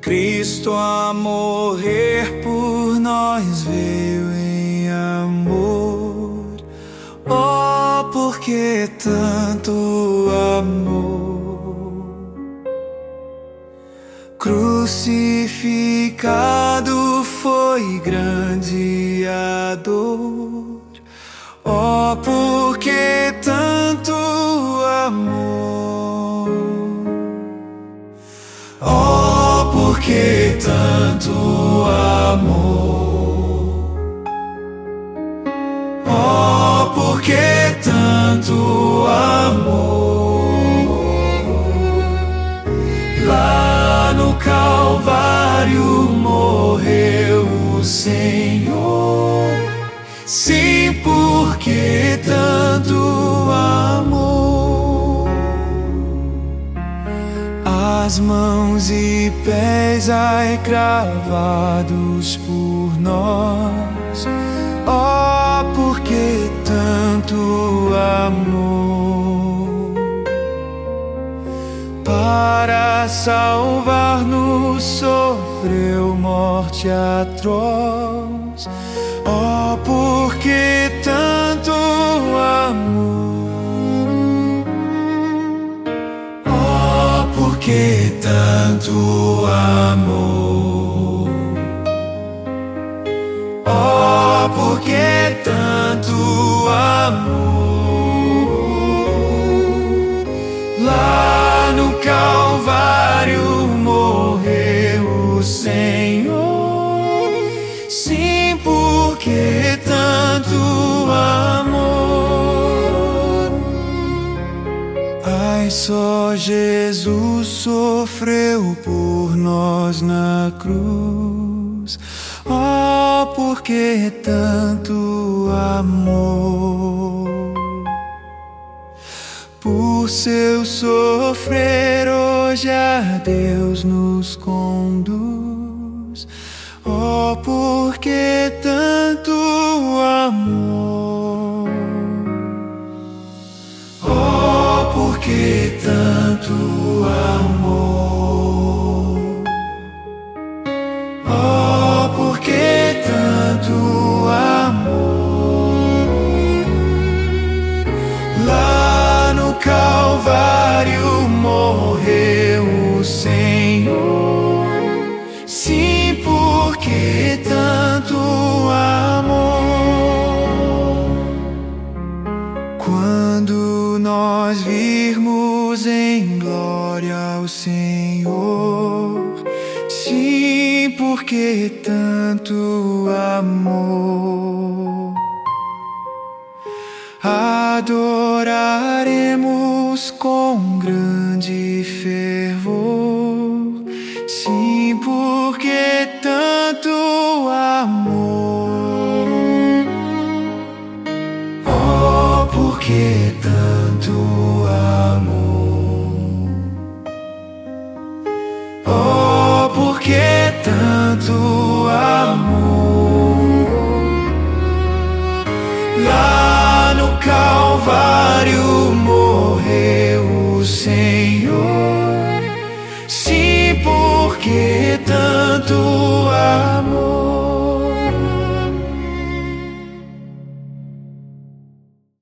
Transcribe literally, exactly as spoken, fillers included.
Cristo a morrer por nós veio em amor. Oh, porque tanto amor. Crucificado foi grande a dor. Oh, porque tanto amor. Oh, porque tanto amor. Oh, porque tanto amor. Lá no Calvário morreu o Senhor. Sim, porque tanto amor. As mãos e pés ai cravados por nós. Oh, porque tanto amor. Para salvar-nos sofreu morte atroz. Oh, porque tanto amor. Oh, porque tanto amor. Oh, porque tanto amor. Lá no Calvário morreu o Senhor. Sim, porque tanto amor. Ai, só Jesus sofreu por nós na cruz. Oh, porque tanto amor. Por seu sofrer hoje a Deus nos conduz. Oh, porque tanto amor. Oh, porque tanto amor. Oh, porque tanto amor. Lá no Calvário morreu o Senhor. Sim, porque tanto amor. Quando nós virmos em glória o Senhor. Sim, porque tanto amor. Adoraremos com grande fervor. Sim, porque tanto amor. Oh, porque tanto amor. Oh, porque tanto